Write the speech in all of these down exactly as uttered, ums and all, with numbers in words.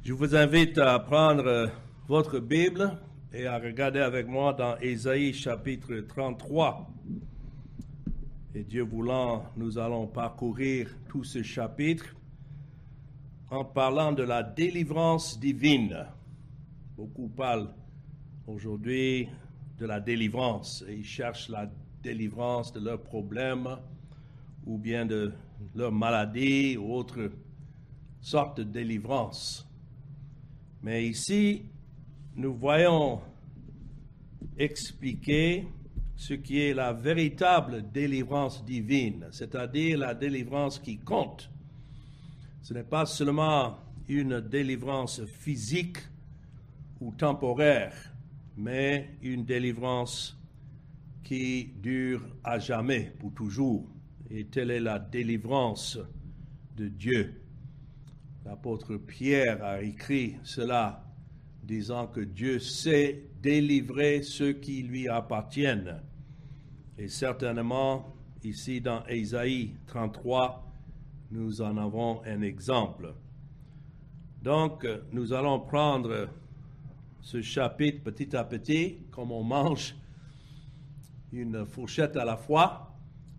Je vous invite à prendre votre Bible et à regarder avec moi dans Ésaïe chapitre trente-trois. Et Dieu voulant, nous allons parcourir tout ce chapitre en parlant de la délivrance divine. Beaucoup parlent aujourd'hui de la délivrance et ils cherchent la délivrance de leurs problèmes ou bien de leur maladie ou autre sorte de délivrance. Mais ici, nous voyons expliquer ce qui est la véritable délivrance divine, c'est-à-dire la délivrance qui compte. Ce n'est pas seulement une délivrance physique ou temporaire, mais une délivrance qui dure à jamais, pour toujours. Et telle est la délivrance de Dieu. L'apôtre Pierre a écrit cela, disant que Dieu sait délivrer ceux qui lui appartiennent. Et certainement, ici dans Ésaïe trente-trois, nous en avons un exemple. Donc, nous allons prendre ce chapitre petit à petit, comme on mange une fourchette à la fois,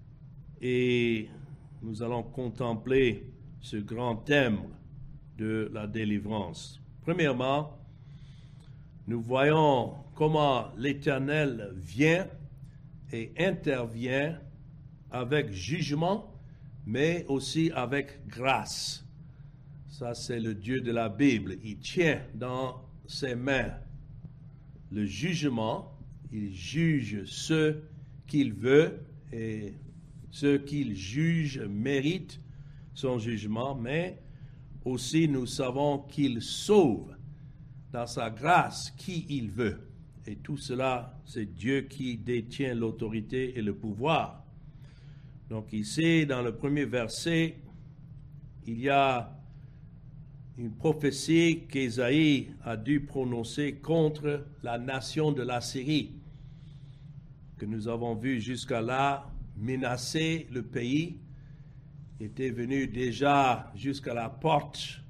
et nous allons contempler ce grand thème de la délivrance. Premièrement, nous voyons comment l'Éternel vient et intervient avec jugement, mais aussi avec grâce. Ça, c'est le Dieu de la Bible. Il tient dans ses mains le jugement. Il juge ceux qu'il veut et ceux qu'il juge méritent son jugement, mais aussi nous savons qu'il sauve dans sa grâce qui il veut. Et tout cela, c'est Dieu qui détient l'autorité et le pouvoir. Donc ici, dans le premier verset, il y a une prophétie qu'Ésaïe a dû prononcer contre la nation de l'Assyrie, que nous avons vu jusqu'à là menacer le pays, était venu déjà jusqu'à la porte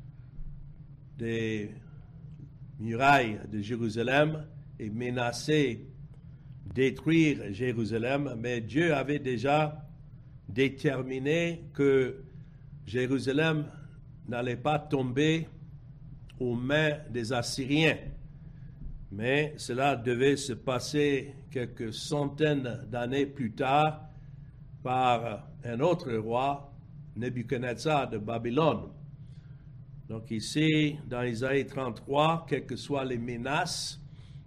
des murailles de Jérusalem et menacer détruire Jérusalem, mais Dieu avait déjà déterminé que Jérusalem n'allait pas tomber aux mains des Assyriens, mais cela devait se passer quelques centaines d'années plus tard par un autre roi, Nebuchadnezzar de Babylone. Donc ici, dans Ésaïe trente-trois, quelles que soient les menaces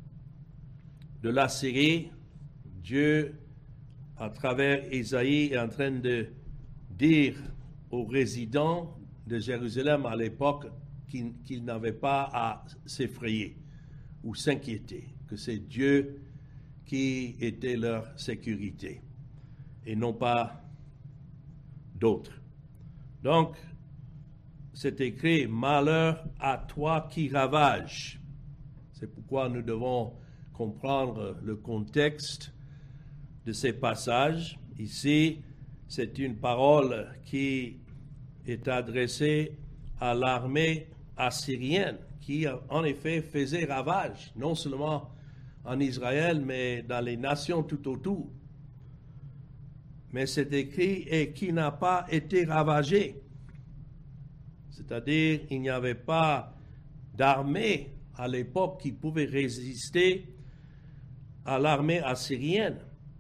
de l'Assyrie, Dieu, à travers Ésaïe, est en train de dire aux résidents de Jérusalem à l'époque qu'ils, qu'ils n'avaient pas à s'effrayer ou s'inquiéter, que c'est Dieu qui était leur sécurité et non pas d'autres. Donc, c'est écrit « Malheur à toi qui ravage ». C'est pourquoi nous devons comprendre le contexte de ces passages. Ici, c'est une parole qui est adressée à l'armée assyrienne qui, en effet, faisait ravage, non seulement en Israël, mais dans les nations tout autour. Mais c'est écrit « et qui n'a pas été ravagé ». C'est-à-dire, il n'y avait pas d'armée à l'époque qui pouvait résister à l'armée assyrienne.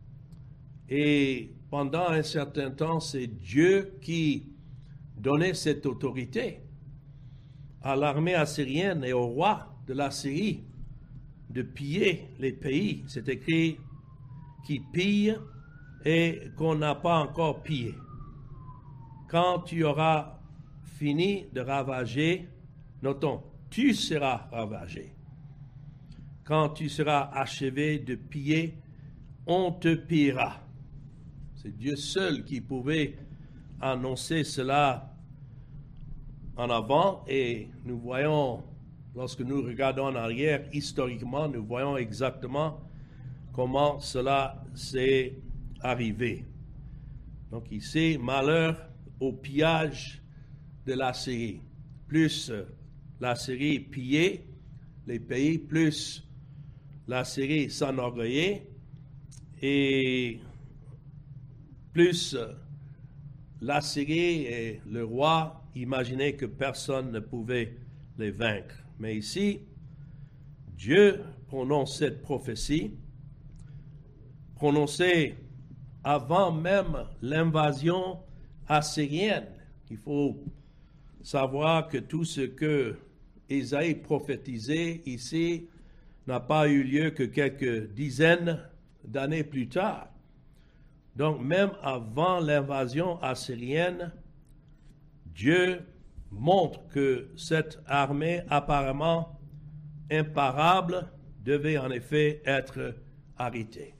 Et pendant un certain temps, c'est Dieu qui donnait cette autorité à l'armée assyrienne et au roi de la Syrie de piller les pays. C'est écrit qui pille et qu'on n'a pas encore pillé. Quand tu auras fini de ravager, notons, tu seras ravagé. Quand tu seras achevé de piller, on te pillera. C'est Dieu seul qui pouvait annoncer cela en avant et nous voyons, lorsque nous regardons en arrière, historiquement, nous voyons exactement comment cela s'est arrivé. Donc ici, malheur au pillage de l'Assyrie. Plus l'Assyrie pillait les pays, plus l'Assyrie s'enorgueillait et plus l'Assyrie et le roi imaginaient que personne ne pouvait les vaincre. Mais ici, Dieu prononce cette prophétie, prononcée avant même l'invasion assyrienne. Il faut savoir que tout ce que Ésaïe prophétisait ici n'a pas eu lieu que quelques dizaines d'années plus tard. Donc même avant l'invasion assyrienne, Dieu montre que cette armée apparemment imparable devait en effet être arrêtée.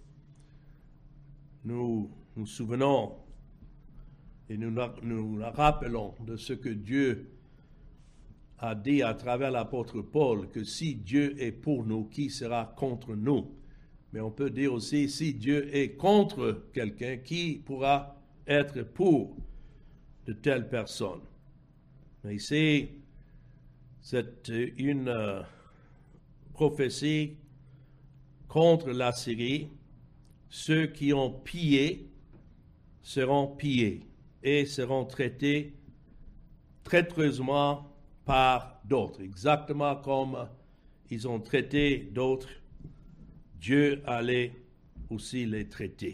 Nous nous souvenons et nous nous rappelons de ce que Dieu a dit à travers l'apôtre Paul, que si Dieu est pour nous, qui sera contre nous? Mais on peut dire aussi, si Dieu est contre quelqu'un, qui pourra être pour de telles personnes? Mais ici, c'est une euh, prophétie contre la Syrie. Ceux qui ont pillé seront pillés et seront traités traîtreusement par d'autres, exactement comme ils ont traité d'autres. Dieu allait aussi les traiter.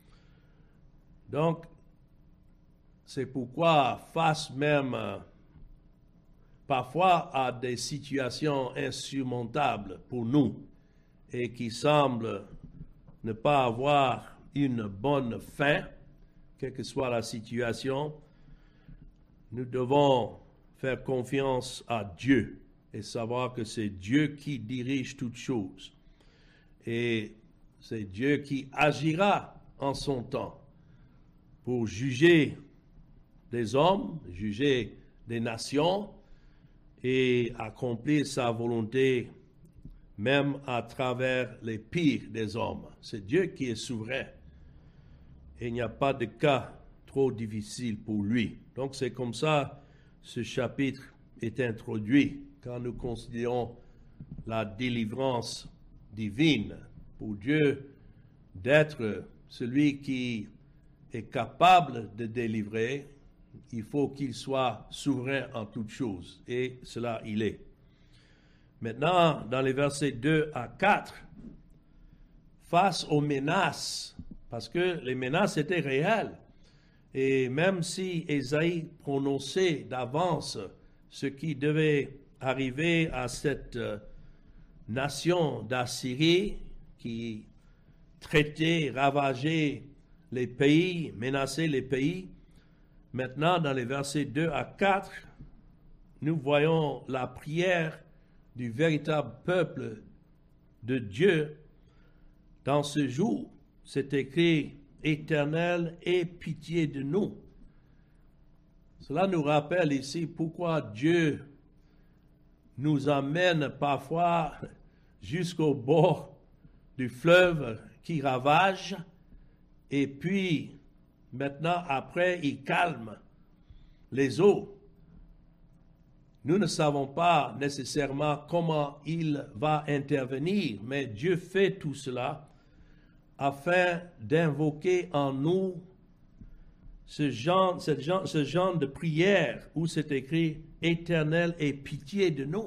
Donc, c'est pourquoi, face même euh, parfois à des situations insurmontables pour nous et qui semblent ne pas avoir une bonne fin, quelle que soit la situation, nous devons faire confiance à Dieu et savoir que c'est Dieu qui dirige toutes choses. Et c'est Dieu qui agira en son temps pour juger des hommes, juger des nations et accomplir sa volonté même à travers les pires des hommes. C'est Dieu qui est souverain et il n'y a pas de cas trop difficile pour lui. Donc c'est comme ça ce chapitre est introduit quand nous considérons la délivrance divine. Pour Dieu d'être celui qui est capable de délivrer, il faut qu'il soit souverain en toutes choses, et cela il est. Maintenant, dans les versets deux à quatre, face aux menaces, parce que les menaces étaient réelles, et même si Ésaïe prononçait d'avance ce qui devait arriver à cette nation d'Assyrie qui traitait, ravageait les pays, menaçait les pays, maintenant dans les versets deux à quatre, nous voyons la prière du véritable peuple de Dieu. Dans ce jour, c'est écrit « Éternel, aie pitié de nous ». Cela nous rappelle ici pourquoi Dieu nous amène parfois jusqu'au bord du fleuve qui ravage, et puis maintenant après il calme les eaux. Nous ne savons pas nécessairement comment il va intervenir, mais Dieu fait tout cela afin d'invoquer en nous ce genre, ce genre, ce genre de prière où c'est écrit « Éternel, aie pitié de nous ».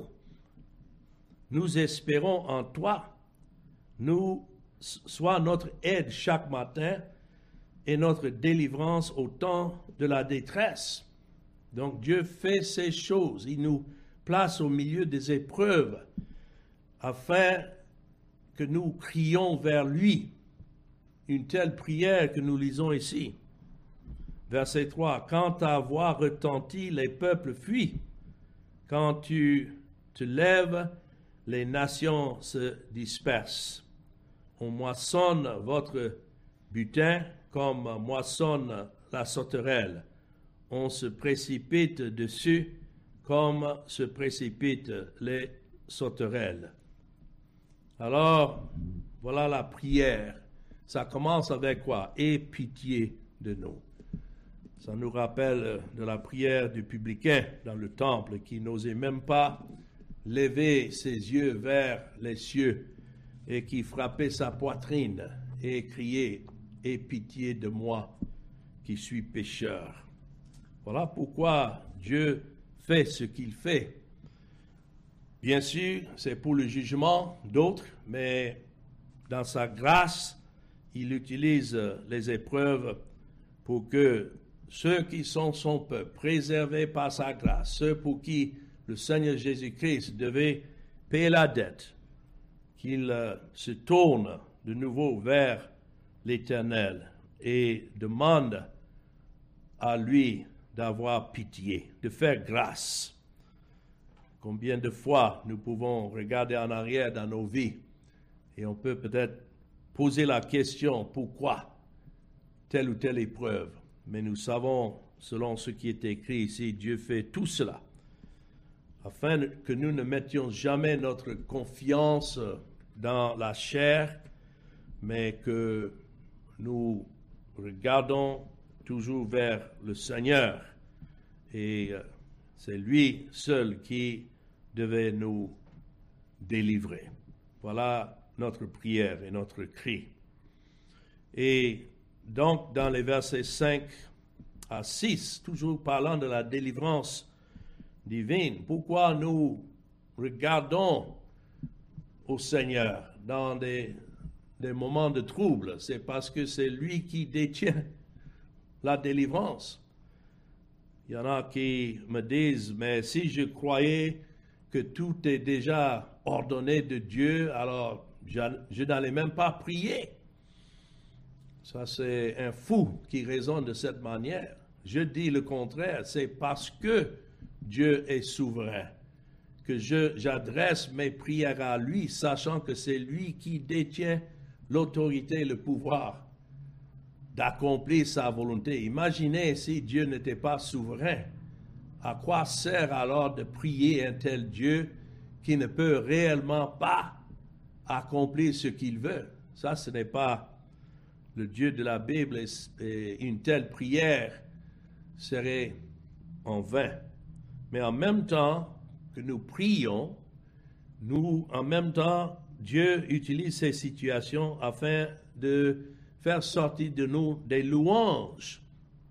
Nous espérons en toi. Nous, sois notre aide chaque matin et notre délivrance au temps de la détresse. Donc Dieu fait ces choses. Il nous place au milieu des épreuves afin que nous crions vers lui. Une telle prière que nous lisons ici. Verset trois. Quand ta voix retentit, les peuples fuient. Quand tu te lèves, les nations se dispersent. On moissonne votre butin comme moissonne la sauterelle. On se précipite dessus comme se précipitent les sauterelles. Alors, voilà la prière. Ça commence avec quoi? Aie pitié de nous. Ça nous rappelle de la prière du publicain dans le temple qui n'osait même pas lever ses yeux vers les cieux et qui frappait sa poitrine et criait « Aie pitié de moi qui suis pécheur ». Voilà pourquoi Dieu fait ce qu'il fait. Bien sûr, c'est pour le jugement d'autres, mais dans sa grâce, il utilise les épreuves pour que ceux qui sont son peuple, préservés par sa grâce, ceux pour qui le Seigneur Jésus-Christ devait payer la dette, qu'ils euh, se tournent de nouveau vers l'Éternel et demandent à lui d'avoir pitié, de faire grâce. Combien de fois nous pouvons regarder en arrière dans nos vies et on peut peut-être poser la question, pourquoi telle ou telle épreuve? Mais nous savons, selon ce qui est écrit ici, Dieu fait tout cela afin que nous ne mettions jamais notre confiance dans la chair, mais que nous regardons toujours vers le Seigneur. Et c'est lui seul qui devait nous délivrer. Voilà notre prière et notre cri. Et donc, dans les versets cinq à six, toujours parlant de la délivrance divine, pourquoi nous regardons au Seigneur dans des, des moments de trouble? C'est parce que c'est lui qui détient la délivrance. Il y en a qui me disent, mais si je croyais que tout est déjà ordonné de Dieu, alors je, je n'allais même pas prier. Ça, c'est un fou qui raisonne de cette manière. Je dis le contraire, c'est parce que Dieu est souverain que je, j'adresse mes prières à lui, sachant que c'est lui qui détient l'autorité et le pouvoir d'accomplir sa volonté. Imaginez si Dieu n'était pas souverain. À quoi sert alors de prier un tel Dieu qui ne peut réellement pas accomplir ce qu'il veut? Ça, ce n'est pas le Dieu de la Bible, et une telle prière serait en vain. Mais en même temps que nous prions, nous, en même temps, Dieu utilise ces situations afin de faire sortir de nous des louanges.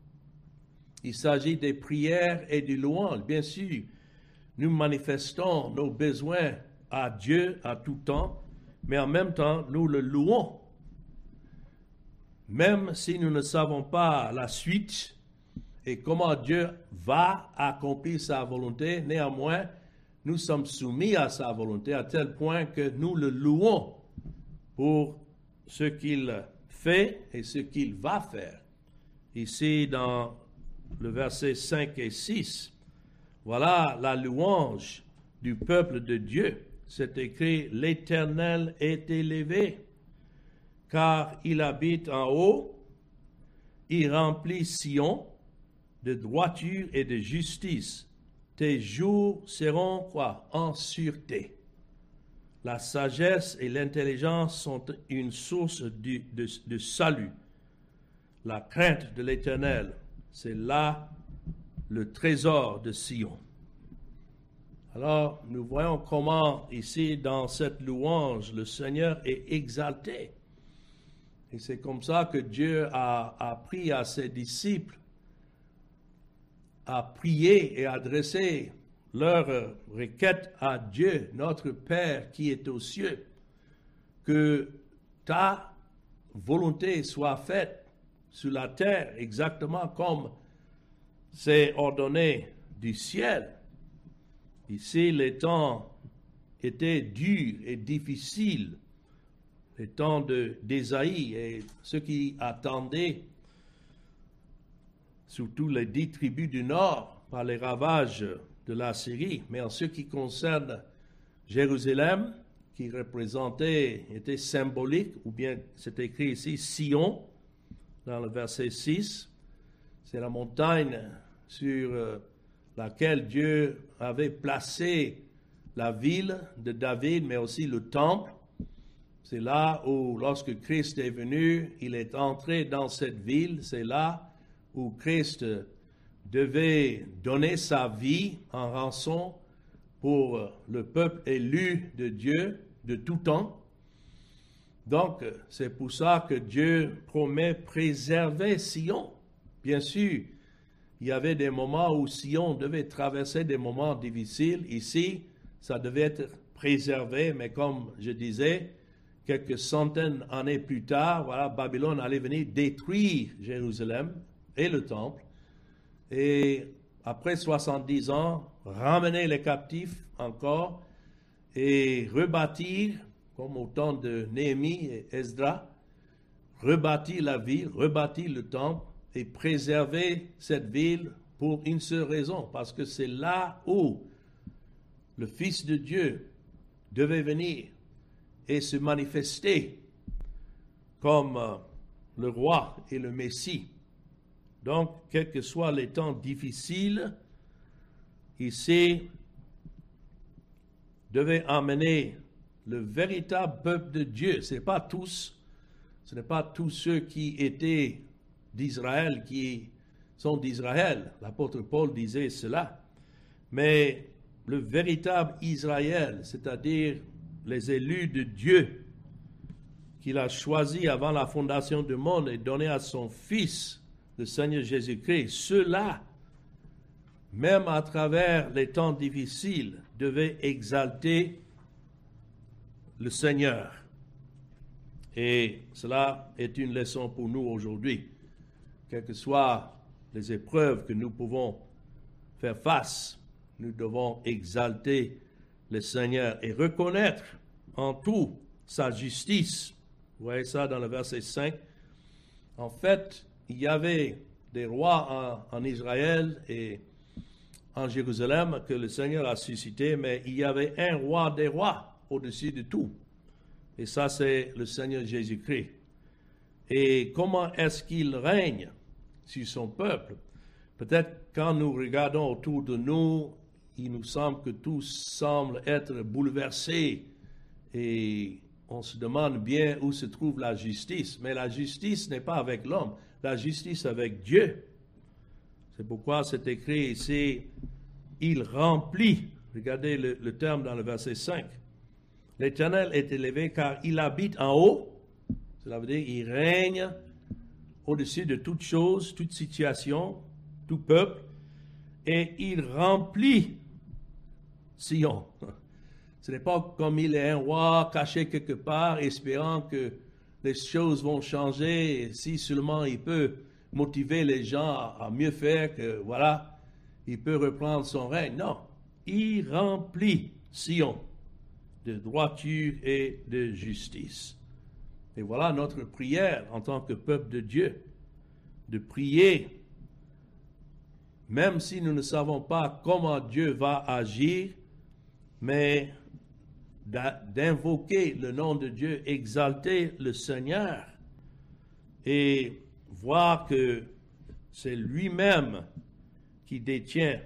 Il s'agit des prières et des louanges. Bien sûr, nous manifestons nos besoins à Dieu à tout temps, mais en même temps, nous le louons. Même si nous ne savons pas la suite et comment Dieu va accomplir sa volonté, néanmoins, nous sommes soumis à sa volonté à tel point que nous le louons pour ce qu'il fait et ce qu'il va faire. Ici, dans le verset cinq et six, voilà la louange du peuple de Dieu. C'est écrit, « L'Éternel est élevé, car il habite en haut, il remplit Sion de droiture et de justice. Tes jours seront quoi? En sûreté. La sagesse et l'intelligence sont une source de, de, de salut. La crainte de l'Éternel, c'est là le trésor de Sion. » Alors, nous voyons comment ici, dans cette louange, le Seigneur est exalté. Et c'est comme ça que Dieu a appris à ses disciples à prier et adresser leur requête à Dieu, notre Père qui est aux cieux. Que ta volonté soit faite sur la terre, exactement comme c'est ordonné du ciel. Ici, les temps étaient durs et difficiles. Les temps de d'Ésaïe et ceux qui attendaient, surtout les dix tribus du Nord, par les ravages de la Syrie. Mais en ce qui concerne Jérusalem, qui représentait, était symbolique, ou bien c'est écrit ici Sion, dans le verset six, c'est la montagne sur laquelle Dieu avait placé la ville de David, mais aussi le temple. C'est là où, lorsque Christ est venu, il est entré dans cette ville. C'est là où Christ devait donner sa vie en rançon pour le peuple élu de Dieu de tout temps. Donc, c'est pour ça que Dieu promet préserver Sion. Bien sûr, il y avait des moments où Sion devait traverser des moments difficiles. Ici, ça devait être préservé, mais comme je disais, quelques centaines d'années plus tard, voilà, Babylone allait venir détruire Jérusalem et le temple. Et après soixante-dix ans, ramener les captifs encore et rebâtir, comme au temps de Néhémie et Esdras, rebâtir la ville, rebâtir le temple et préserver cette ville pour une seule raison, parce que c'est là où le Fils de Dieu devait venir et se manifester comme euh, le roi et le Messie. Donc, quels que soient les temps difficiles, ici, devait amener le véritable peuple de Dieu. Ce n'est pas tous, ce n'est pas tous ceux qui étaient d'Israël, qui sont d'Israël. L'apôtre Paul disait cela. Mais le véritable Israël, c'est-à-dire les élus de Dieu, qu'il a choisis avant la fondation du monde et donné à son Fils, le Seigneur Jésus-Christ, ceux-là, même à travers les temps difficiles, devaient exalter le Seigneur. Et cela est une leçon pour nous aujourd'hui. Quelles que soient les épreuves que nous pouvons faire face, nous devons exalter le Seigneur et reconnaître en tout sa justice. Vous voyez ça dans le verset cinq. En fait, il y avait des rois en, en Israël et en Jérusalem que le Seigneur a suscité, mais il y avait un roi des rois au-dessus de tout. Et ça, c'est le Seigneur Jésus-Christ. Et comment est-ce qu'il règne sur son peuple? Peut-être quand nous regardons autour de nous, il nous semble que tout semble être bouleversé et on se demande bien où se trouve la justice. Mais la justice n'est pas avec l'homme, la justice avec Dieu. C'est pourquoi c'est écrit ici, il remplit, regardez le, le terme dans le verset cinq, l'Éternel est élevé car il habite en haut, cela veut dire il règne au-dessus de toute chose, toute situation, tout peuple, et il remplit Sion. Ce n'est pas comme il est un roi caché quelque part, espérant que les choses vont changer, et si seulement il peut motiver les gens à, à mieux faire, que voilà, il peut reprendre son règne. Non, il remplit Sion de droiture et de justice. Et voilà notre prière en tant que peuple de Dieu, de prier, même si nous ne savons pas comment Dieu va agir, mais d'invoquer le nom de Dieu, exalter le Seigneur et voir que c'est lui-même qui détient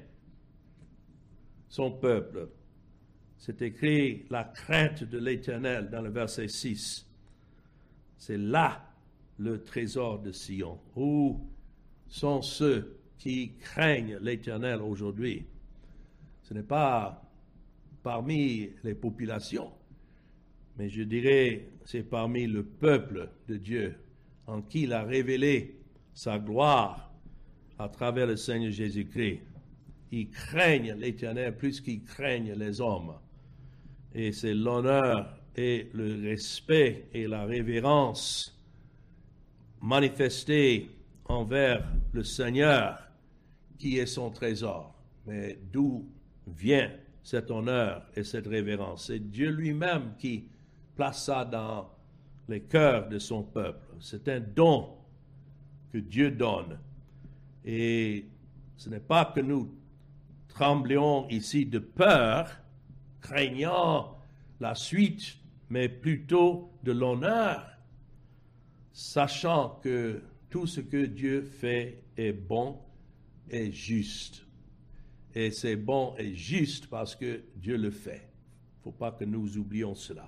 son peuple. C'est écrit la crainte de l'Éternel dans le verset six. C'est là le trésor de Sion. Où sont ceux qui craignent l'Éternel aujourd'hui? Ce n'est pas parmi les populations, mais je dirais c'est parmi le peuple de Dieu en qui il a révélé sa gloire à travers le Seigneur Jésus-Christ. Ils craignent l'Éternel plus qu'ils craignent les hommes. Et c'est l'honneur et le respect et la révérence manifestés envers le Seigneur qui est son trésor. Mais d'où vient cet honneur et cette révérence? C'est Dieu lui-même qui place ça dans les cœurs de son peuple. C'est un don que Dieu donne. Et ce n'est pas que nous tremblions ici de peur, craignant la suite, mais plutôt de l'honneur, sachant que tout ce que Dieu fait est bon et juste. Et c'est bon et juste parce que Dieu le fait. Il ne faut pas que nous oublions cela.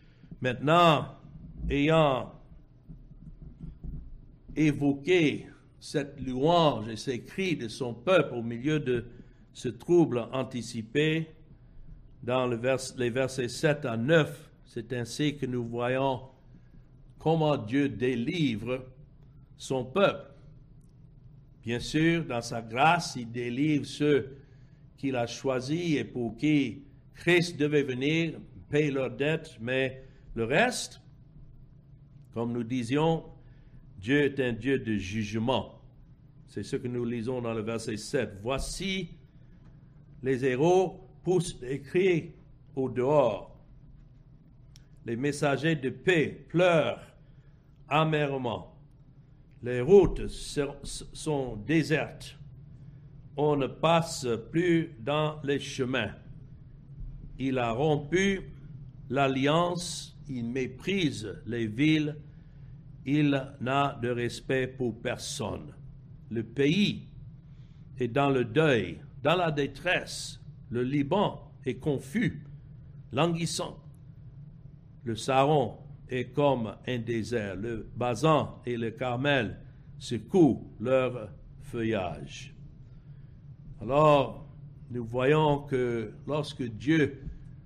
Maintenant, ayant évoqué cette louange et ces cris de son peuple au milieu de ce trouble anticipé dans le vers, les versets sept à neuf. C'est ainsi que nous voyons comment Dieu délivre son peuple. Bien sûr, dans sa grâce, il délivre ceux qu'il a choisis et pour qui Christ devait venir, payer leurs dettes, mais le reste, comme nous disions, Dieu est un Dieu de jugement. C'est ce que nous lisons dans le verset sept. Voici les héros poussent des cris au dehors. Les messagers de paix pleurent amèrement. Les routes sont désertes. On ne passe plus dans les chemins. Il a rompu l'alliance, il méprise les villes, il n'a de respect pour personne. Le pays est dans le deuil, dans la détresse. Le Liban est confus, languissant. Le Saron est comme un désert. Le Basan et le Carmel secouent leur feuillage. Alors, nous voyons que lorsque Dieu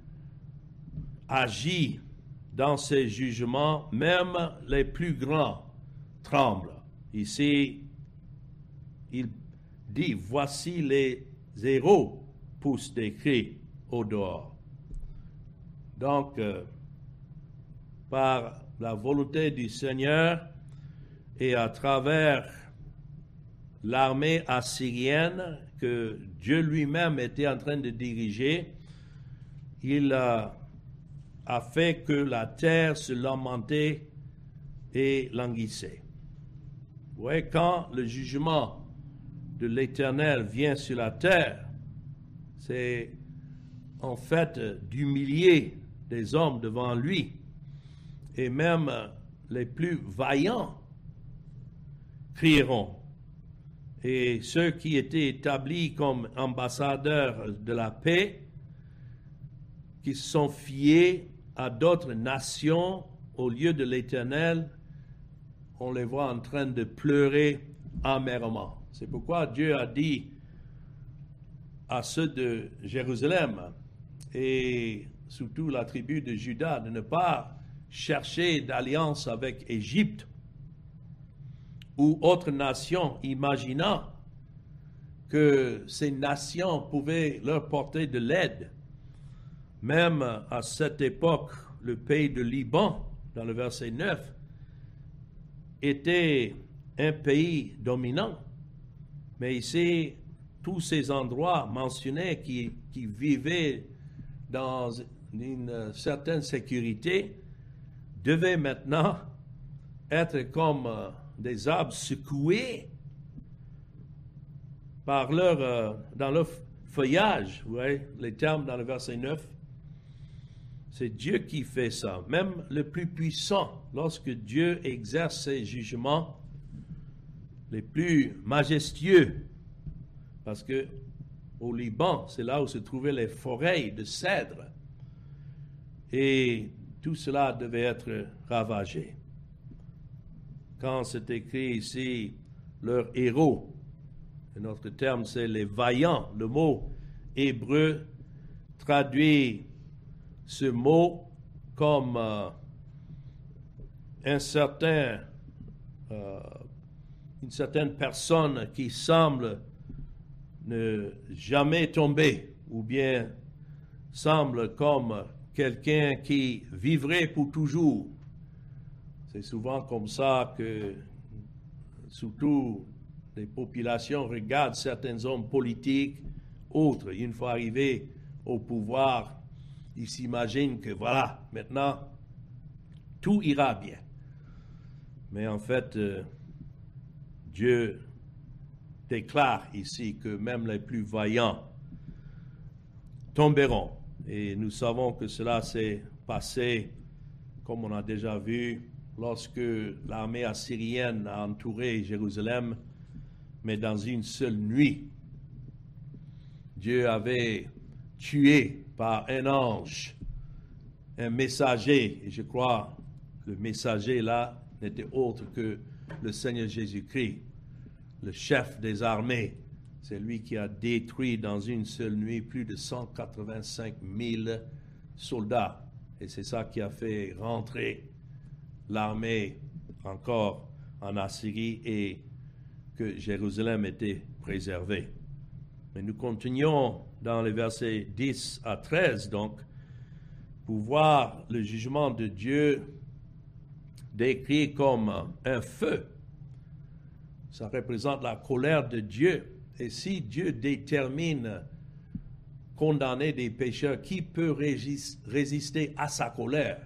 agit dans ses jugements, même les plus grands tremblent. Ici, il dit, voici les héros poussent des cris au dehors. Donc, euh, par la volonté du Seigneur et à travers l'armée assyrienne que Dieu lui-même était en train de diriger, il a, a fait que la terre se lamentait et languissait. Vous voyez, quand le jugement de l'Éternel vient sur la terre, c'est en fait d'humilier des hommes devant lui. Et même les plus vaillants crieront. Et ceux qui étaient établis comme ambassadeurs de la paix, qui se sont fiés à d'autres nations au lieu de l'Éternel, on les voit en train de pleurer amèrement. C'est pourquoi Dieu a dit à ceux de Jérusalem et surtout la tribu de Juda de ne pas chercher d'alliance avec Égypte ou autre nation, imaginant que ces nations pouvaient leur porter de l'aide. Même à cette époque, le pays de Liban, dans le verset neuf, était un pays dominant. Mais ici, tous ces endroits mentionnés qui, qui vivaient dans une certaine sécurité devaient maintenant être comme euh, des arbres secoués par leur, euh, dans leur feuillage. Vous voyez les termes dans le verset neuf. C'est Dieu qui fait ça. Même le plus puissant, lorsque Dieu exerce ses jugements les plus majestueux, parce que au Liban, c'est là où se trouvaient les forêts de cèdre. Et tout cela devait être ravagé. Quand c'est écrit ici, leurs héros, notre terme c'est les vaillants, le mot hébreu traduit ce mot comme euh, un certain, euh, une certaine personne qui semble ne jamais tomber, ou bien semble comme quelqu'un qui vivrait pour toujours. C'est souvent comme ça que, surtout, les populations regardent certains hommes politiques, autres, une fois arrivés au pouvoir, ils s'imaginent que voilà, maintenant, tout ira bien. Mais en fait, euh, Dieu déclare ici que même les plus vaillants tomberont. Et nous savons que cela s'est passé, comme on a déjà vu, lorsque l'armée assyrienne a entouré Jérusalem, mais dans une seule nuit. Dieu avait tué par un ange un messager, et je crois le messager là n'était autre que le Seigneur Jésus-Christ. le chef des armées. C'est lui qui a détruit dans une seule nuit plus de cent quatre-vingt-cinq mille soldats. Et c'est ça qui a fait rentrer l'armée encore en Assyrie et que Jérusalem était préservée. Mais nous continuons dans les versets dix à treize, donc, pour voir le jugement de Dieu décrit comme un feu. Ça représente la colère de Dieu. Et si Dieu détermine condamner des pécheurs, qui peut résister à sa colère?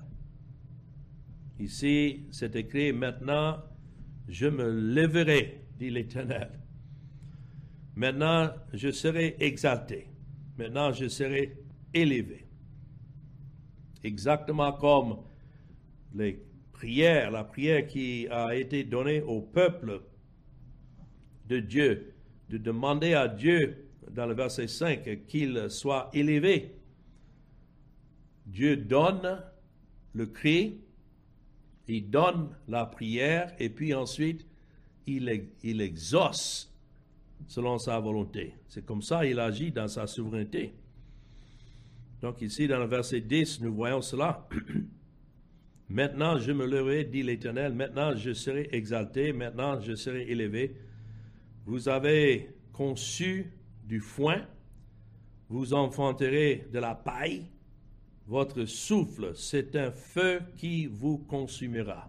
Ici, c'est écrit, maintenant, je me lèverai, dit l'Éternel. Maintenant, je serai exalté. Maintenant, je serai élevé. Exactement comme les prières, la prière qui a été donnée au peuple de Dieu, de demander à Dieu, dans le verset cinq, qu'il soit élevé. Dieu donne le cri, il donne la prière, et puis ensuite, il, il exauce selon sa volonté. C'est comme ça qu'il agit dans sa souveraineté. Donc ici, dans le verset dix, nous voyons cela. Maintenant, je me lèverai, dit l'Éternel. Maintenant, je serai exalté. Maintenant, je serai élevé. Vous avez conçu du foin. Vous enfanterez de la paille. Votre souffle, c'est un feu qui vous consumera.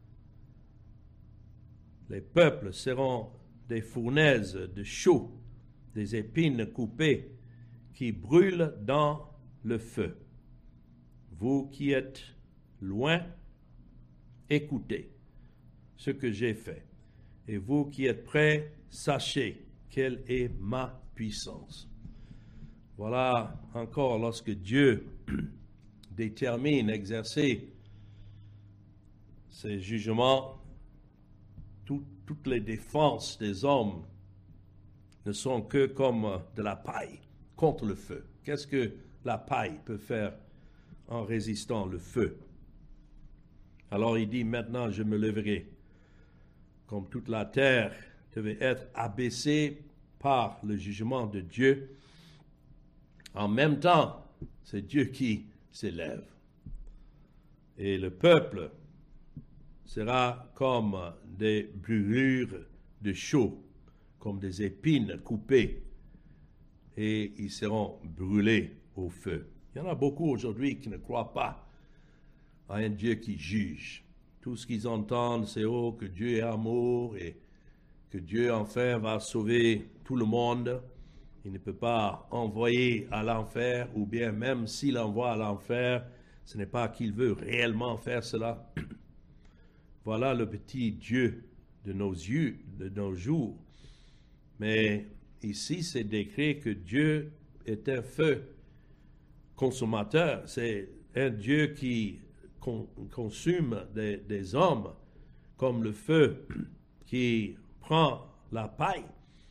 Les peuples seront des fournaises de chaux, des épines coupées qui brûlent dans le feu. Vous qui êtes loin, écoutez ce que j'ai fait. Et vous qui êtes près, sachez quelle est ma puissance. Voilà encore lorsque Dieu détermine exercer ses jugements, tout, toutes les défenses des hommes ne sont que comme de la paille contre le feu. Qu'est-ce que la paille peut faire en résistant le feu? Alors il dit, maintenant je me lèverai, comme toute la terre devait être abaissée par le jugement de Dieu. En même temps, c'est Dieu qui s'élève. Et le peuple sera comme des brûlures de chaux, comme des épines coupées, et ils seront brûlés au feu. Il y en a beaucoup aujourd'hui qui ne croient pas à un Dieu qui juge. Tout ce qu'ils entendent, c'est oh, que Dieu est amour et que Dieu enfin va sauver tout le monde. Il ne peut pas envoyer à l'enfer, ou bien même s'il envoie à l'enfer, ce n'est pas qu'il veut réellement faire cela. Voilà le petit Dieu de nos yeux, de nos jours. Mais ici, c'est décrit que Dieu est un feu consommateur. C'est un Dieu qui con, consume des, des hommes comme le feu qui prend la paille.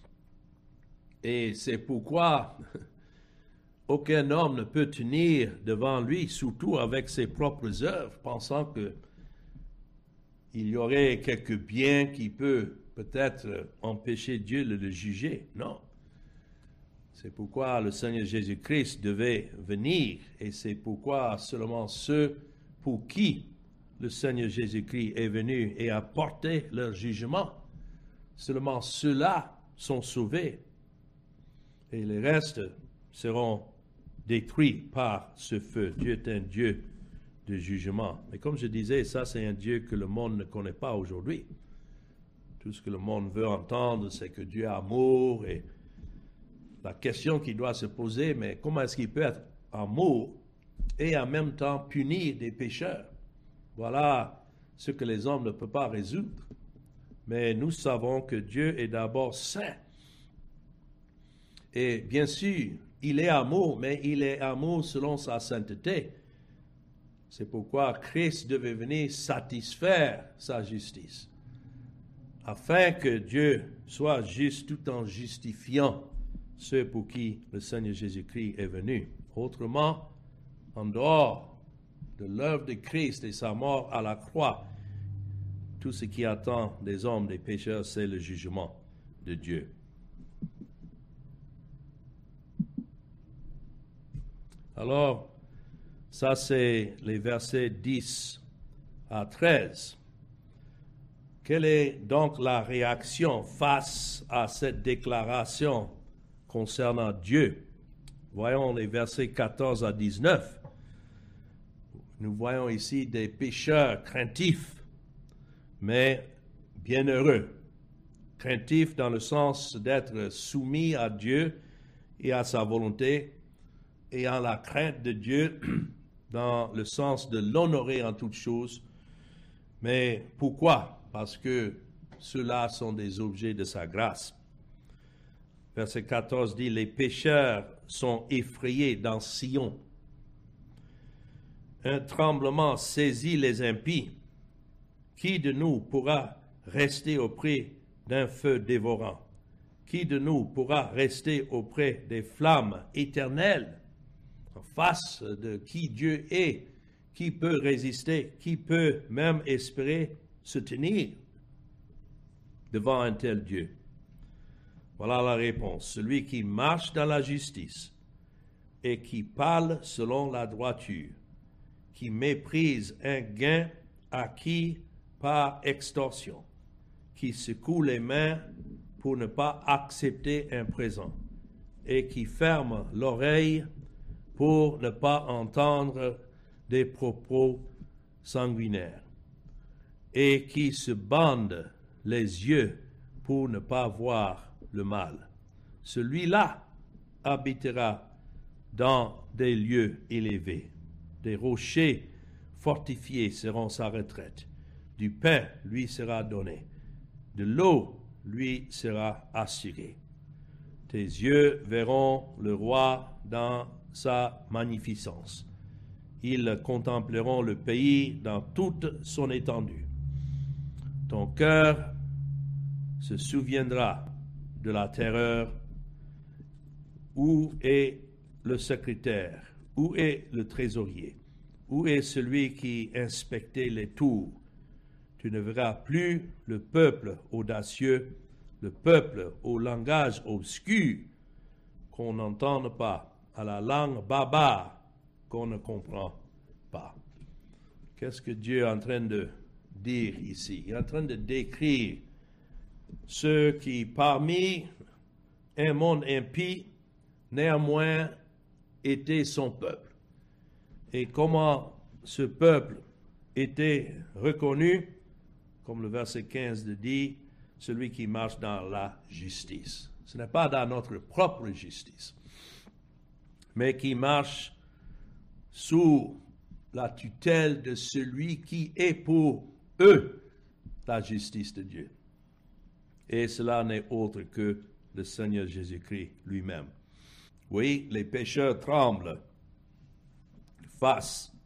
Et c'est pourquoi aucun homme ne peut tenir devant lui, surtout avec ses propres œuvres, pensant que il y aurait quelques biens qui peuvent peut-être empêcher Dieu de le juger. Non. C'est pourquoi le Seigneur Jésus-Christ devait venir, et c'est pourquoi seulement ceux pour qui le Seigneur Jésus-Christ est venu et a porté leur jugement, seulement ceux-là sont sauvés. Et les restes seront détruits par ce feu. Dieu est un Dieu de jugement. Mais comme je disais, ça c'est un Dieu que le monde ne connaît pas aujourd'hui. Tout ce que le monde veut entendre, c'est que Dieu est amour. Et la question qui doit se poser, mais comment est-ce qu'il peut être amour et en même temps punir des pécheurs? Voilà ce que les hommes ne peuvent pas résoudre. Mais nous savons que Dieu est d'abord saint. Et bien sûr, il est amour, mais il est amour selon sa sainteté. C'est pourquoi Christ devait venir satisfaire sa justice, afin que Dieu soit juste tout en justifiant ceux pour qui le Seigneur Jésus-Christ est venu. Autrement, en dehors de l'œuvre de Christ et sa mort à la croix, tout ce qui attend des hommes, des pécheurs, c'est le jugement. de Dieu. Alors, ça c'est les versets dix à treize. Quelle est donc la réaction face à cette déclaration concernant Dieu? Voyons les versets quatorze à dix-neuf. Nous voyons ici des pécheurs craintifs, mais bienheureux. Craintifs dans le sens d'être soumis à Dieu et à sa volonté, et en la crainte de Dieu dans le sens de l'honorer en toutes choses. Mais pourquoi? Parce que ceux-là sont des objets de sa grâce. Verset quatorze dit, « Les pécheurs sont effrayés dans Sion. Un tremblement saisit les impies. Qui de nous pourra rester auprès d'un feu dévorant? Qui de nous pourra rester auprès des flammes éternelles? En face de qui Dieu est, qui peut résister, qui peut même espérer se tenir devant un tel Dieu? » Voilà la réponse. Celui qui marche dans la justice et qui parle selon la droiture, qui méprise un gain acquis par extorsion, qui secoue les mains pour ne pas accepter un présent et qui ferme l'oreille pour ne pas entendre des propos sanguinaires et qui se bande les yeux pour ne pas voir le mal. Celui-là habitera dans des lieux élevés. Des rochers fortifiés seront sa retraite. Du pain lui sera donné. De l'eau lui sera assurée. Tes yeux verront le roi dans sa magnificence. Ils contempleront le pays dans toute son étendue. Ton cœur se souviendra de la terreur. Où est le secrétaire? Où est le trésorier? Où est celui qui inspectait les tours? Tu ne verras plus le peuple audacieux, le peuple au langage obscur qu'on n'entend pas, à la langue barbare qu'on ne comprend pas. Qu'est-ce que Dieu est en train de dire ici? Il est en train de décrire ceux qui, parmi un monde impie, néanmoins étaient son peuple. Et comment ce peuple était reconnu, comme le verset quinze le dit, celui qui marche dans la justice. Ce n'est pas dans notre propre justice, mais qui marche sous la tutelle de celui qui est pour eux la justice de Dieu. Et cela n'est autre que le Seigneur Jésus-Christ lui-même. Oui, les pécheurs tremblent face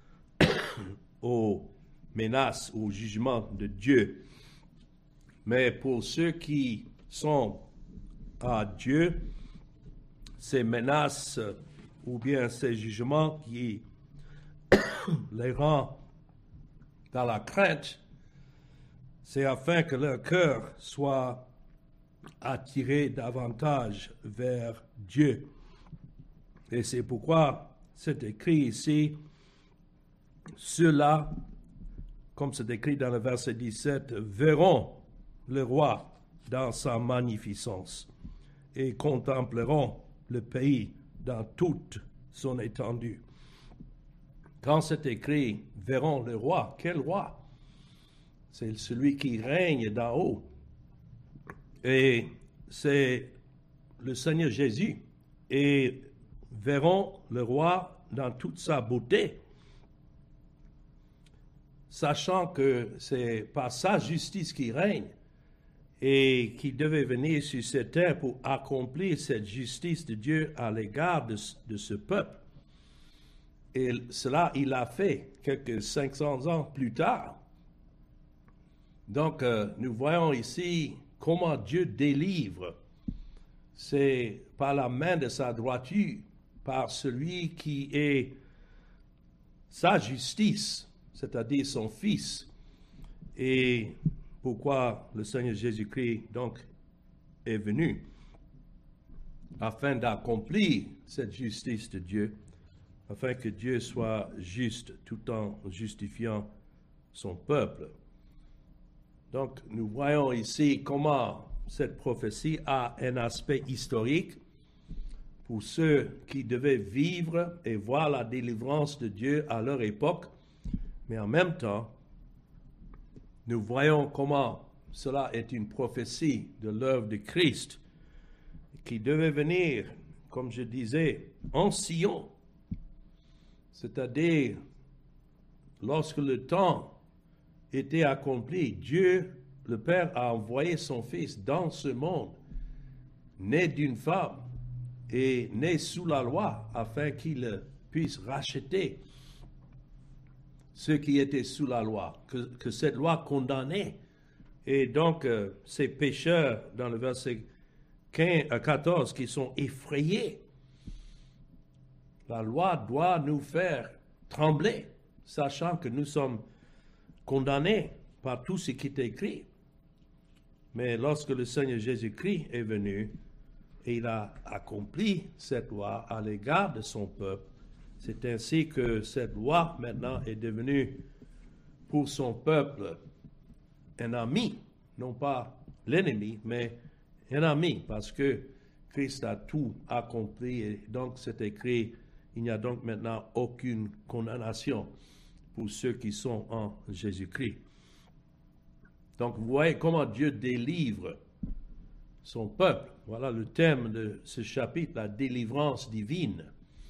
aux menaces, au jugement de Dieu. Mais pour ceux qui sont à Dieu, ces menaces ou bien ces jugements qui les rendent dans la crainte, c'est afin que leur cœur soit attiré davantage vers Dieu. Et c'est pourquoi c'est écrit ici, ceux-là, comme c'est écrit dans le verset dix-sept, verront le roi dans sa magnificence et contempleront le pays dans toute son étendue. Quand c'est écrit, verront le roi, quel roi? C'est celui qui règne d'en haut. Et c'est le Seigneur Jésus. Et verront le roi dans toute sa beauté, sachant que c'est par sa justice qui règne et qui devait venir sur cette terre pour accomplir cette justice de Dieu à l'égard de, de ce peuple. Et cela, il l'a fait quelques cinq cents ans plus tard. Donc, euh, nous voyons ici comment Dieu délivre. C'est par la main de sa droiture, par celui qui est sa justice, c'est-à-dire son Fils. Et pourquoi le Seigneur Jésus-Christ, donc, est venu afin d'accomplir cette justice de Dieu, afin que Dieu soit juste tout en justifiant son peuple. Donc, nous voyons ici comment cette prophétie a un aspect historique pour ceux qui devaient vivre et voir la délivrance de Dieu à leur époque, mais en même temps, nous voyons comment cela est une prophétie de l'œuvre de Christ qui devait venir, comme je disais, en Sion, c'est-à-dire lorsque le temps était accompli, Dieu, le Père, a envoyé son Fils dans ce monde, né d'une femme et né sous la loi, afin qu'il puisse racheter ceux qui étaient sous la loi, que, que cette loi condamnait. Et donc, euh, ces pécheurs, dans le verset quinze à quatorze, qui sont effrayés, la loi doit nous faire trembler, sachant que nous sommes condamnés par tout ce qui est écrit. Mais lorsque le Seigneur Jésus-Christ est venu, et il a accompli cette loi à l'égard de son peuple, c'est ainsi que cette loi maintenant est devenue pour son peuple un ami, non pas l'ennemi, mais un ami, parce que Christ a tout accompli, et donc c'est écrit, il n'y a donc maintenant aucune condamnation pour ceux qui sont en Jésus-Christ. Donc vous voyez comment Dieu délivre son peuple. Voilà le thème de ce chapitre, la délivrance divine.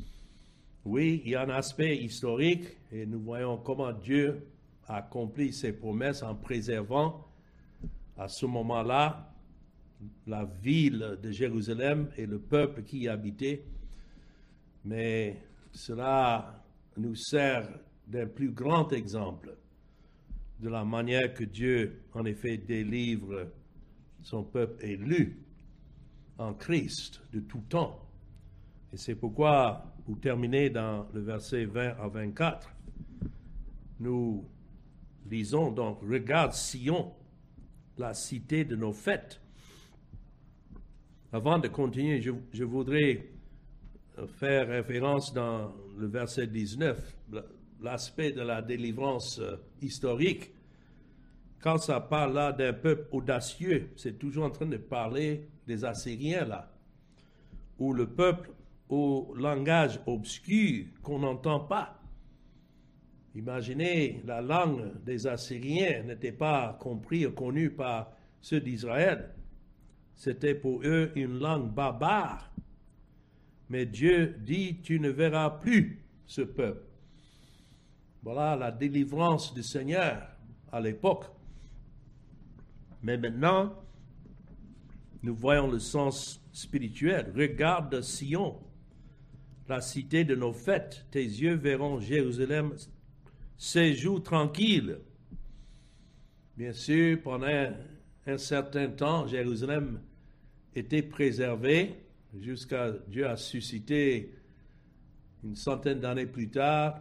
Oui, il y a un aspect historique et nous voyons comment Dieu a accompli ses promesses en préservant à ce moment-là la ville de Jérusalem et le peuple qui y habitait. Mais cela nous sert d'un plus grand exemple de la manière que Dieu, en effet, délivre son peuple élu en Christ de tout temps. Et c'est pourquoi, pour terminer dans le verset vingt à vingt-quatre, nous lisons donc, « Regarde Sion, la cité de nos fêtes. » Avant de continuer, je, je voudrais faire référence dans le verset dix-neuf, l'aspect de la délivrance euh, historique. Quand ça parle là d'un peuple audacieux, c'est toujours en train de parler des Assyriens là, ou le peuple au langage obscur qu'on n'entend pas. Imaginez, la langue des Assyriens n'était pas comprise ou connue par ceux d'Israël. C'était pour eux une langue barbare. Mais Dieu dit, tu ne verras plus ce peuple. Voilà la délivrance du Seigneur à l'époque. Mais maintenant, nous voyons le sens spirituel. Regarde Sion, la cité de nos fêtes. Tes yeux verront Jérusalem séjour tranquille. Bien sûr, pendant un, un certain temps, Jérusalem était préservée jusqu'à Dieu a suscité une centaine d'années plus tard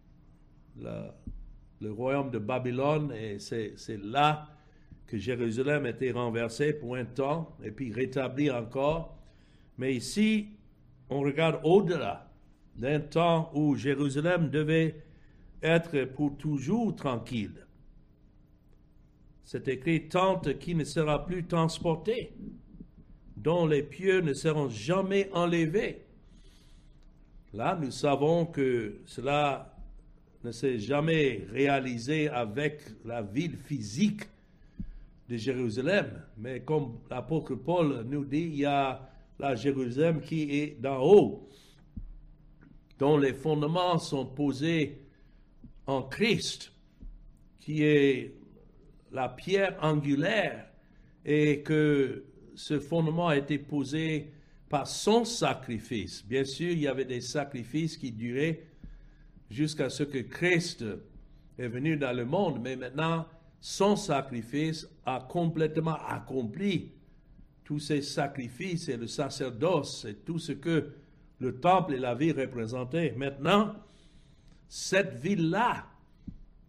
la, le royaume de Babylone, et c'est, c'est là que Jérusalem était renversée pour un temps et puis rétablie encore. Mais ici, on regarde au-delà d'un temps où Jérusalem devait être pour toujours tranquille. C'est écrit, tente qui ne sera plus transportée, dont les pieux ne seront jamais enlevés. Là, nous savons que cela ne s'est jamais réalisé avec la ville physique de Jérusalem, mais comme l'apôtre Paul nous dit, il y a la Jérusalem qui est d'en haut, dont les fondements sont posés en Christ, qui est la pierre angulaire, et que ce fondement a été posé par son sacrifice. Bien sûr, il y avait des sacrifices qui duraient jusqu'à ce que Christ est venu dans le monde, mais maintenant, son sacrifice a complètement accompli tous ces sacrifices et le sacerdoce et tout ce que le temple et la vie représentaient. Maintenant, cette ville-là,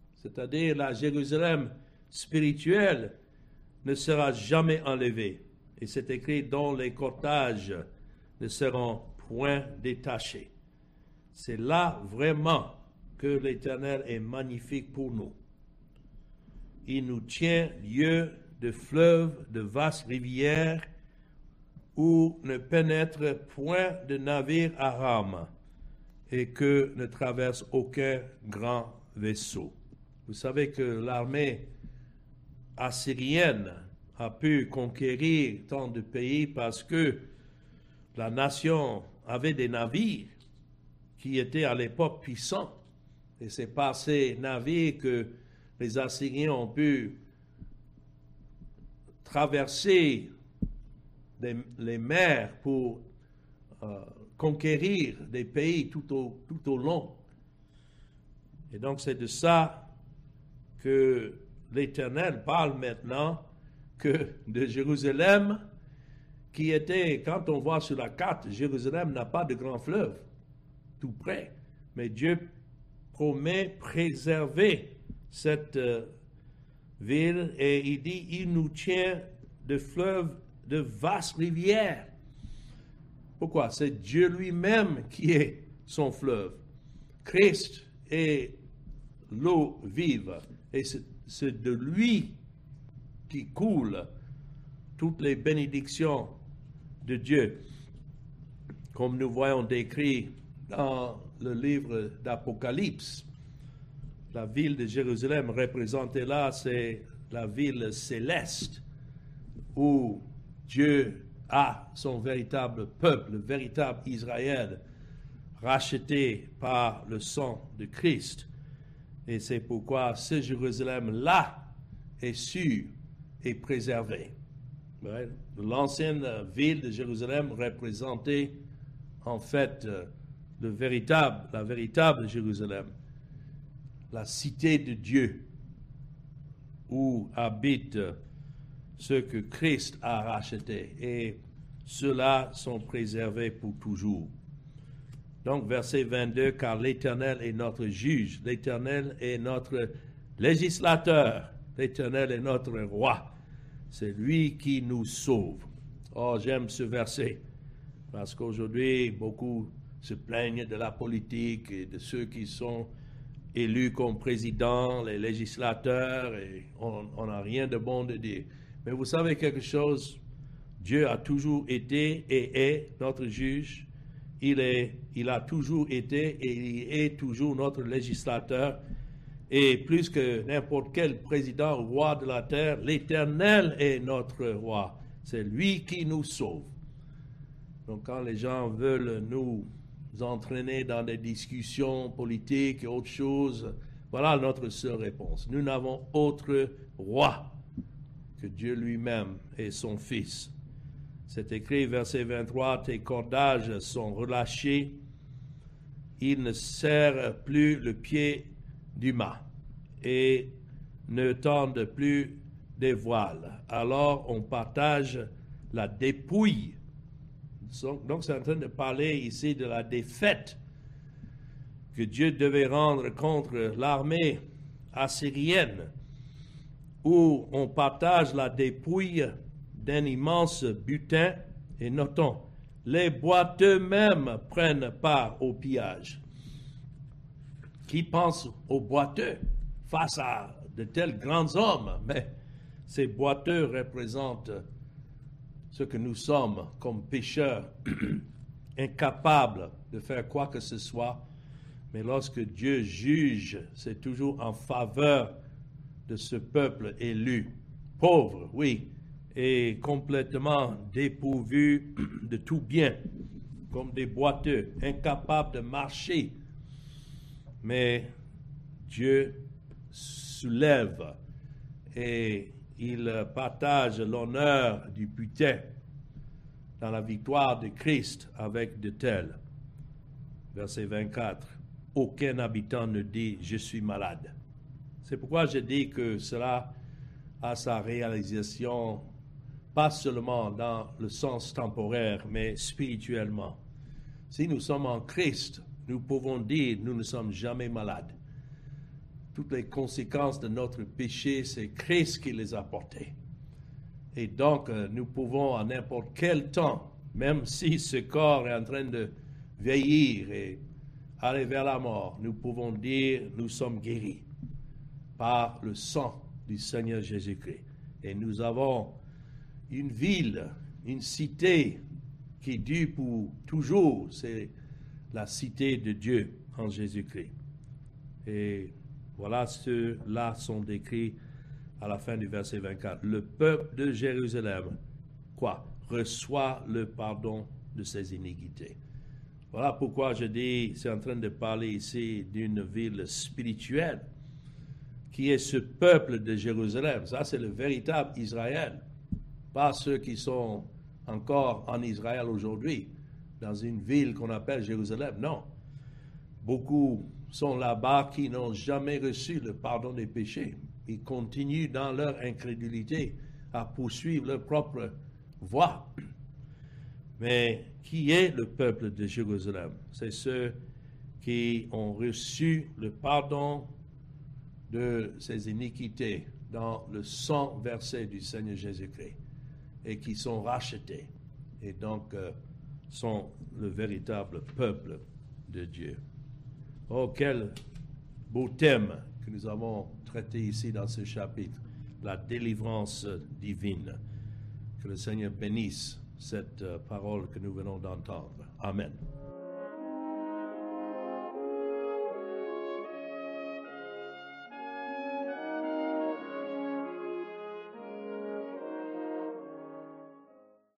c'est-à-dire la Jérusalem spirituelle, ne sera jamais enlevée. Et c'est écrit, dont les cortages ne seront point détachés. C'est là vraiment que l'Éternel est magnifique pour nous. Il nous tient lieu de fleuves, de vastes rivières, où ne pénètre point de navire à rame, et que ne traverse aucun grand vaisseau. Vous savez que l'armée assyrienne a pu conquérir tant de pays parce que la nation avait des navires qui étaient à l'époque puissants. Et c'est par ces navires que les Assyriens ont pu traverser les, les mers pour euh, conquérir des pays tout au, tout au long. Et donc c'est de ça que l'Éternel parle maintenant, que de Jérusalem, qui était, quand on voit sur la carte, Jérusalem n'a pas de grand fleuve, tout près. Mais Dieu promet préserver cette euh, ville, et il dit, il nous tient de fleuves, de vastes rivières. Pourquoi? C'est Dieu lui-même qui est son fleuve. Christ est l'eau vive, et c'est, c'est de lui qui coulent toutes les bénédictions de Dieu, comme nous voyons décrit dans le livre d'Apocalypse. La ville de Jérusalem représentée là, c'est la ville céleste où Dieu a son véritable peuple, le véritable Israël, racheté par le sang de Christ. Et c'est pourquoi ce Jérusalem-là est sûr et préservé. L'ancienne ville de Jérusalem représentait en fait le véritable, la véritable Jérusalem, la cité de Dieu, où habitent ceux que Christ a rachetés, et ceux-là sont préservés pour toujours. Donc, verset vingt-deux, car l'Éternel est notre juge, l'Éternel est notre législateur, l'Éternel est notre roi. C'est lui qui nous sauve. Oh, j'aime ce verset, parce qu'aujourd'hui, beaucoup se plaignent de la politique et de ceux qui sont élus comme présidents, les législateurs, et on n'a rien de bon de dire. Mais vous savez quelque chose? Dieu a toujours été et est notre juge. Il, est, il a toujours été et il est toujours notre législateur. Et plus que n'importe quel président ou roi de la terre, l'Éternel est notre roi. C'est lui qui nous sauve. Donc quand les gens veulent nous entraîner dans des discussions politiques et autre chose, voilà notre seule réponse. Nous n'avons autre roi que Dieu lui-même et son Fils. C'est écrit, verset vingt-trois, tes cordages sont relâchés, ils ne serrent plus le pied du mât et ne tendent plus des voiles. Alors on partage la dépouille. Donc c'est en train de parler ici de la défaite que Dieu devait rendre contre l'armée assyrienne, où on partage la dépouille d'un immense butin, et notons, les boiteux eux-mêmes prennent part au pillage. Qui pense aux boiteux face à de tels grands hommes? Mais ces boiteux représentent ce que nous sommes comme pécheurs, incapables de faire quoi que ce soit. Mais lorsque Dieu juge, c'est toujours en faveur de ce peuple élu, pauvre, oui, et complètement dépourvu de tout bien, comme des boiteux, incapables de marcher. Mais Dieu soulève et il partage l'honneur du butin dans la victoire de Christ avec de tels. Verset vingt-quatre. Aucun habitant ne dit « je suis malade ». C'est pourquoi je dis que cela a sa réalisation pas seulement dans le sens temporaire, mais spirituellement. Si nous sommes en Christ, nous pouvons dire nous ne sommes jamais malades. Toutes les conséquences de notre péché, c'est Christ qui les a portées. Et donc, euh, nous pouvons à n'importe quel temps, même si ce corps est en train de vieillir et aller vers la mort, nous pouvons dire nous sommes guéris par le sang du Seigneur Jésus-Christ. Et nous avons une ville, une cité qui dure pour toujours, c'est la cité de Dieu en Jésus-Christ. Et voilà, ceux-là sont décrits à la fin du verset vingt-quatre. Le peuple de Jérusalem, quoi? Reçoit le pardon de ses iniquités. Voilà pourquoi je dis, c'est en train de parler ici d'une ville spirituelle, qui est ce peuple de Jérusalem. Ça, c'est le véritable Israël, pas ceux qui sont encore en Israël aujourd'hui, dans une ville qu'on appelle Jérusalem. Non. Beaucoup sont là-bas qui n'ont jamais reçu le pardon des péchés. Ils continuent dans leur incrédulité à poursuivre leur propre voie. Mais qui est le peuple de Jérusalem? C'est ceux qui ont reçu le pardon de ses iniquités dans le sang versé du Seigneur Jésus-Christ et qui sont rachetés et donc euh, sont le véritable peuple de Dieu. Oh, quel beau thème que nous avons traité ici dans ce chapitre, la délivrance divine. Que le Seigneur bénisse cette euh, parole que nous venons d'entendre. Amen.